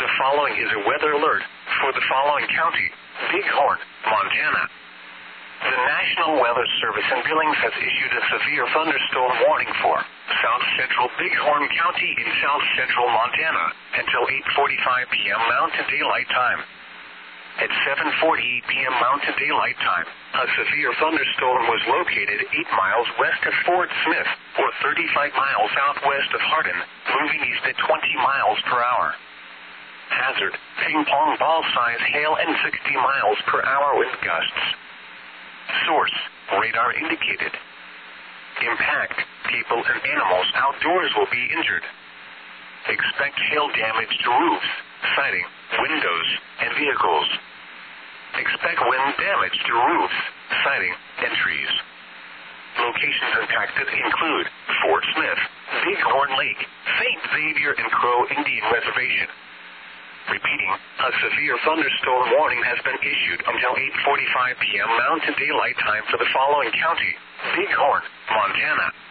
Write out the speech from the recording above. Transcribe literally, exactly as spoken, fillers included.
The following is a weather alert for the following county: Bighorn, Montana. The National Weather Service in Billings has issued a severe thunderstorm warning for south central Bighorn County in south central Montana until eight forty-five p.m. Mountain Daylight Time. At seven forty-eight p.m. Mountain Daylight Time, a severe thunderstorm was located eight miles west of Fort Smith, or thirty-five miles southwest of Hardin, moving east at twenty miles per hour. Hazard: ping pong ball size hail and sixty miles per hour wind gusts. Source: radar indicated. Impact: people and animals outdoors will be injured. Expect hail damage to roofs, siding, windows, and vehicles. Expect wind damage to roofs, siding, and trees. Locations impacted include Fort Smith, Bighorn Lake, Saint Xavier, and Crow Indian Reservation. Repeating, a severe thunderstorm warning has been issued until eight forty-five p.m. Mountain Daylight Time for the following county: Bighorn, Montana.